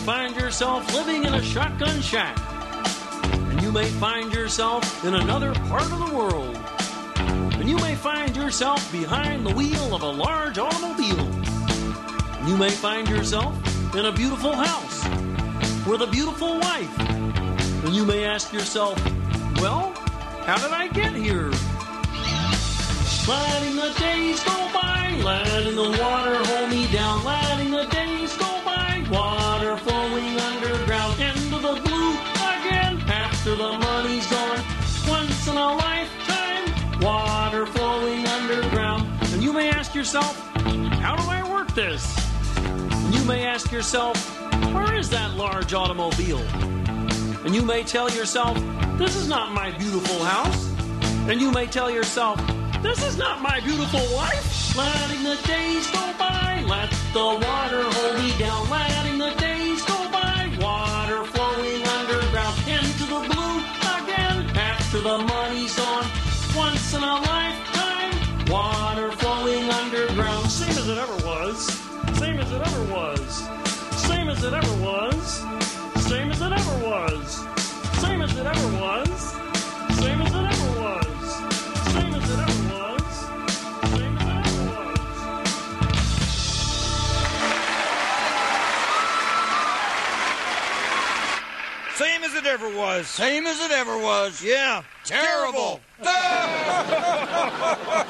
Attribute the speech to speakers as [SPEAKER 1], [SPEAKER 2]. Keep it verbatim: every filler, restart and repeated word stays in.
[SPEAKER 1] find yourself living in a shotgun shack. And you may find yourself in another part of the world. And you may find yourself behind the wheel of a large automobile. And you may find yourself in a beautiful house with a beautiful wife. And you may ask yourself, well, how did I get here? Letting the days go by, letting the water hold me down, letting the days go by, water flowing underground, into the blue again, after the money's gone, once in a lifetime, water flowing underground. And you may ask yourself, how do I work this? And you may ask yourself, where is that large automobile? And you may tell yourself, this is not my beautiful house. And you may tell yourself, this is not my beautiful wife. Letting the days go by, let the water hold me down. Letting the days go by, water flowing underground, into the blue again, after the money's gone, once in a lifetime, water flowing underground. Same as it ever was, same as it ever was, same as it ever was, same as it ever was, same as it ever was, same as it ever was. Same as it ever was. Same as it ever was.
[SPEAKER 2] Same as it ever was.
[SPEAKER 3] Same as it ever was.
[SPEAKER 2] Yeah.
[SPEAKER 3] Terrible.